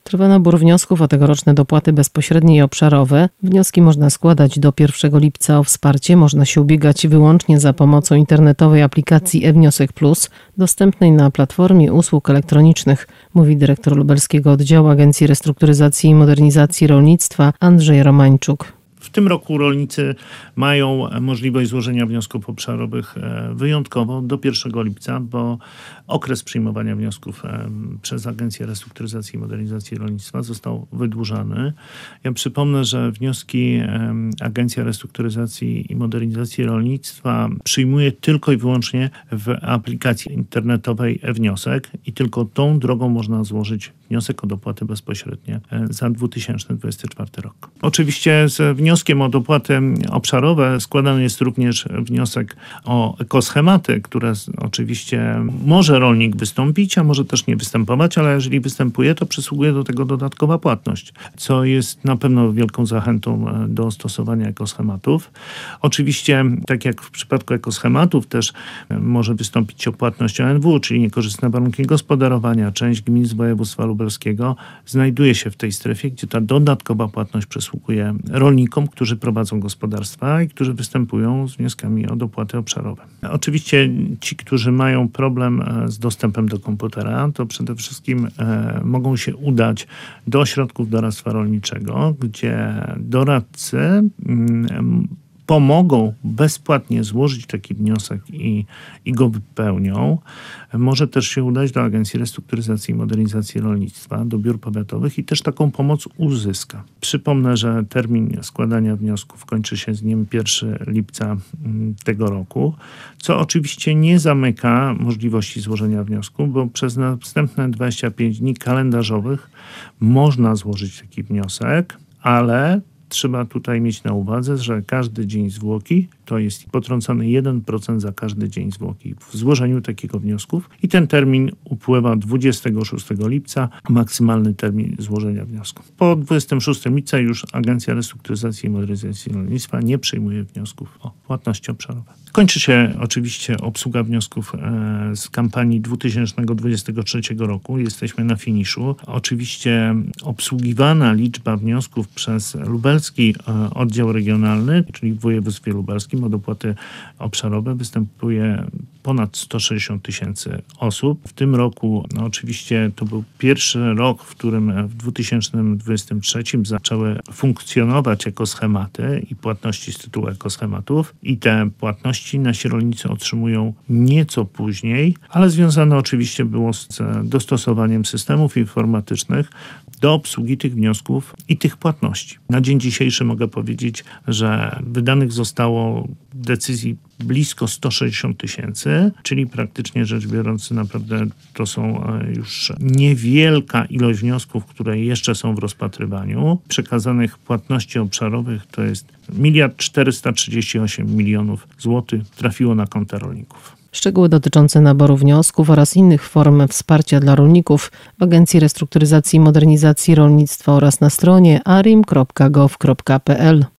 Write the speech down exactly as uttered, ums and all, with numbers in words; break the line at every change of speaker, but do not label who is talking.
Trwa nabór wniosków o tegoroczne dopłaty bezpośrednie i obszarowe. Wnioski można składać do pierwszego lipca. O wsparcie można się ubiegać wyłącznie za pomocą internetowej aplikacji e-Wniosek Plus, dostępnej na platformie usług elektronicznych, mówi dyrektor lubelskiego oddziału Agencji Restrukturyzacji i Modernizacji Rolnictwa Andrzej Romańczuk.
W tym roku rolnicy mają możliwość złożenia wniosków obszarowych wyjątkowo do pierwszego lipca, bo okres przyjmowania wniosków przez Agencję Restrukturyzacji i Modernizacji Rolnictwa został wydłużony. Ja przypomnę, że wnioski Agencja Restrukturyzacji i Modernizacji Rolnictwa przyjmuje tylko i wyłącznie w aplikacji internetowej e-Wniosek i tylko tą drogą można złożyć wniosek o dopłaty bezpośrednie za dwa tysiące dwudziesty czwarty rok. Oczywiście z wnioskiem o dopłaty obszarowe składany jest również wniosek o ekoschematy, które oczywiście może rolnik wystąpić, a może też nie występować, ale jeżeli występuje, to przysługuje do tego dodatkowa płatność, co jest na pewno wielką zachętą do stosowania ekoschematów. Oczywiście, tak jak w przypadku ekoschematów, też może wystąpić o płatność O N W, czyli niekorzystne warunki gospodarowania. Część gmin z województwa lubelskiego znajduje się w tej strefie, gdzie ta dodatkowa płatność przysługuje rolnikom, którzy prowadzą gospodarstwa i którzy występują z wnioskami o dopłaty obszarowe. Oczywiście ci, którzy mają problem z dostępem do komputera, to przede wszystkim e, mogą się udać do ośrodków doradztwa rolniczego, gdzie doradcy mm, pomogą bezpłatnie złożyć taki wniosek i, i go wypełnią. Może też się udać do Agencji Restrukturyzacji i Modernizacji Rolnictwa, do biur powiatowych i też taką pomoc uzyska. Przypomnę, że termin składania wniosków kończy się z dniem pierwszego lipca tego roku, co oczywiście nie zamyka możliwości złożenia wniosku, bo przez następne dwadzieścia pięć dni kalendarzowych można złożyć taki wniosek, ale trzeba tutaj mieć na uwadze, że każdy dzień zwłoki to jest potrącony jeden procent za każdy dzień zwłoki w złożeniu takiego wniosków i ten termin upływa dwudziestego szóstego lipca, maksymalny termin złożenia wniosków. Po dwudziestego szóstego lipca już Agencja Restrukturyzacji i Modernizacji Rolnictwa nie przyjmuje wniosków o płatności obszarowe. Kończy się oczywiście obsługa wniosków z kampanii dwa tysiące dwudziestego trzeciego roku. Jesteśmy na finiszu. Oczywiście obsługiwana liczba wniosków przez lubelski oddział regionalny, czyli w województwie lubelskim o dopłaty obszarowe występuje ponad sto sześćdziesiąt tysięcy osób. W tym roku no oczywiście to był pierwszy rok, w którym w dwa tysiące dwudziestym trzecim zaczęły funkcjonować ekoschematy i płatności z tytułu ekoschematów i te płatności nasi rolnicy otrzymują nieco później, ale związane oczywiście było z dostosowaniem systemów informatycznych do obsługi tych wniosków i tych płatności. Na dzień dzisiejszy mogę powiedzieć, że wydanych zostało decyzji blisko sto sześćdziesiąt tysięcy, czyli praktycznie rzecz biorąc naprawdę to są już niewielka ilość wniosków, które jeszcze są w rozpatrywaniu. Przekazanych płatności obszarowych to jest miliard czterysta trzydzieści osiem milionów złotych trafiło na konta rolników.
Szczegóły dotyczące naboru wniosków oraz innych form wsparcia dla rolników w Agencji Restrukturyzacji i Modernizacji Rolnictwa oraz na stronie arim kropka gov kropka pl.